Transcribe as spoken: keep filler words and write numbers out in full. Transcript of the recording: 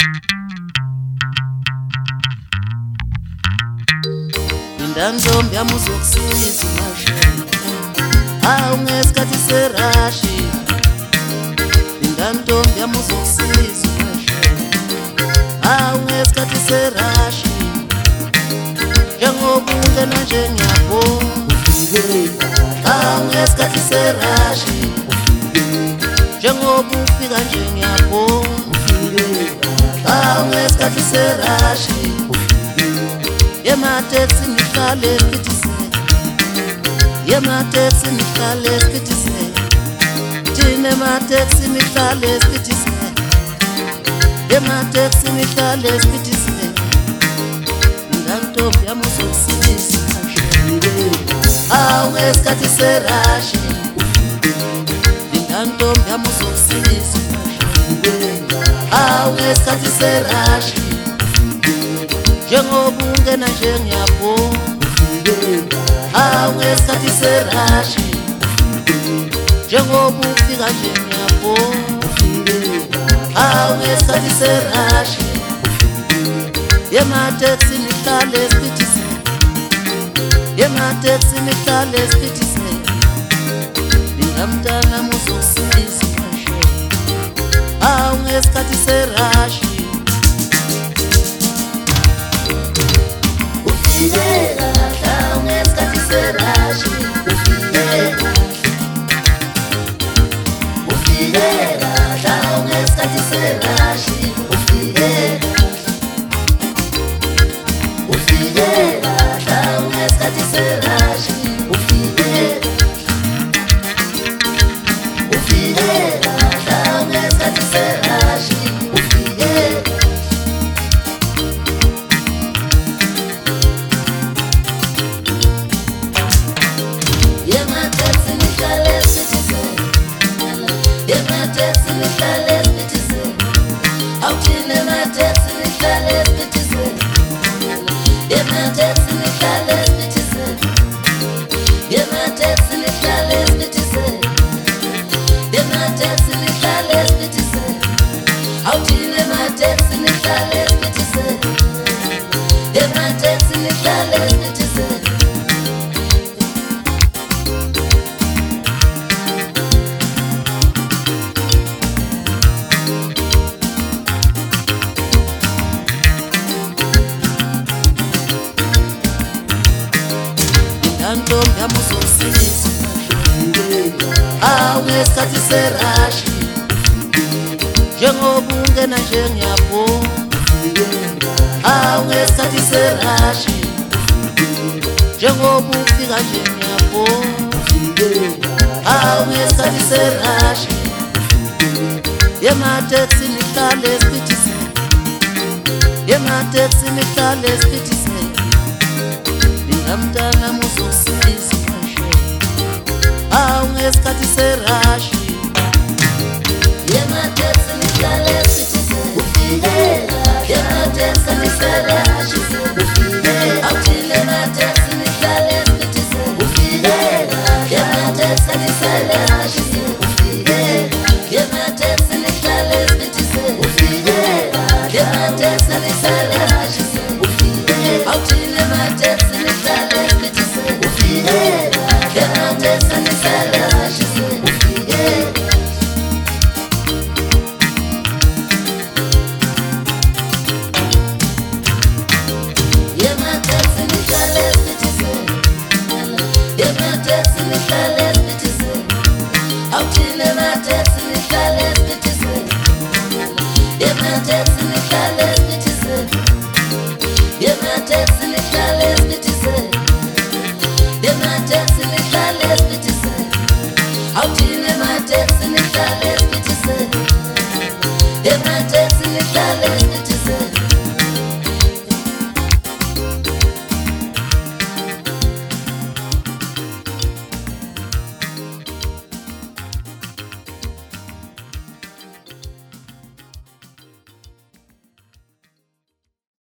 Ndantombi yami uzokusiza umashe hawu ngesikhathi serashi. Ndantombi yami uzokusiza umashe hawu ngesikhathi serashi. Njengoba ungena nje ngiyabonga hawu ngesikhathi serashi. Njengoba ufika nje ngiyabonga hawu ngesikhathi serashi. Yemateksi nihlale sikithise, yemateksi nihlale sikithise, thina emateksi nihlale sikithise, yemateksi nihlale sikithise. Ndantombi yami uzokusiza hawu ngesikhathi serashi. Ndantombi yami uzokusiza hawu ngesikhathi serashi. Njengoba ungena nje ngiyabonga hawu ngesikhathi serashi. Njengoba ufika nje ngiyabonga hawu ngesikhathi serashi. Yemateksi nihlale sikithise, yemateksi nihlale sikithise. Ngingamntana uzokusiza hawu ngesikhathi serashi. Ufika hawu ngesikhathi serashi. Ufika hawu ngesikhathi serashi. Ufika hawu ngesikhathi serashi. Ufika hawu ngesikhathi serashi. Ndantombi yami uzokusiza hawu ngesikhathi serashi. Njengoba ungena nje ngiyabonga hawu ngesikhathi serashi. Njengoba ufika nje ngiyabonga hawu ngesikhathi serashi. Yemateksi nihlale sikithise, yemateksi nihlale sikithise. Ngingamntana uzokusiza hawu ngesikhathi serashi. Yemateksi nihlale sikithise. Ufike yemateksi nihlale sikithise. Awuthile yemateksi nihlale sikithise. Ufike yemateksi nihlale sikithise. Yemateksi nihlale sikithise. Ufike yemateksi nihlale sikithise. Awuthile yemateksi nihlale sikithise. Ufike yemateksi nihlale sikithise. Out in the